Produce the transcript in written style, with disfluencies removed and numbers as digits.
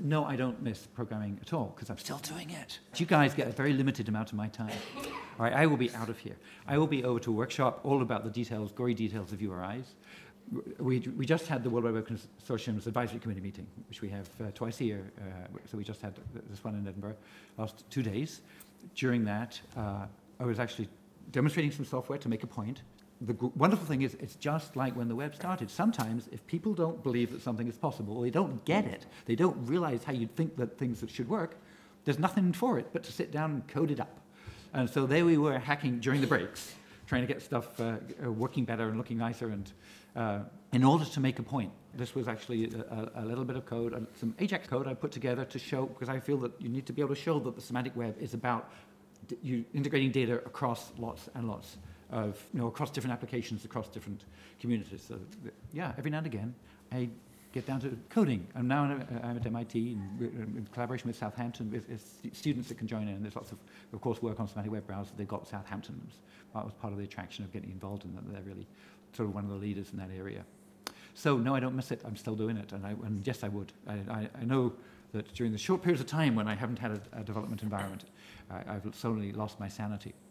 no, I don't miss programming at all because I'm still doing it. You guys get a very limited amount of my time. All right, I will be out of here. I will be over to a workshop all about the details, gory details of URIs. We just had the World Wide Web Consortium's advisory committee meeting, which we have twice a year. So we just had this one in Edinburgh last 2 days. During that, I was actually demonstrating some software to make a point. The wonderful thing is, it's just like when the web started. Sometimes, if people don't believe that something is possible, or they don't get it, they don't realize how you'd think that things that should work, there's nothing for it but to sit down and code it up. And so there we were hacking during the breaks, trying to get stuff working better and looking nicer, and in order to make a point. This was actually a little bit of code, some Ajax code I put together to show, because I feel that you need to be able to show that the semantic web is about you integrating data across lots and lots of, across different applications, across different communities. So, yeah, every now and again, I get down to coding. And now I'm at MIT in collaboration with Southampton, with students that can join in. There's lots of course, work on semantic web browser. They've got Southampton. That was part of the attraction of getting involved in that. They're really sort of one of the leaders in that area. So, no, I don't miss it. I'm still doing it. And yes, I would. I know that during the short periods of time when I haven't had a development environment, I've suddenly lost my sanity.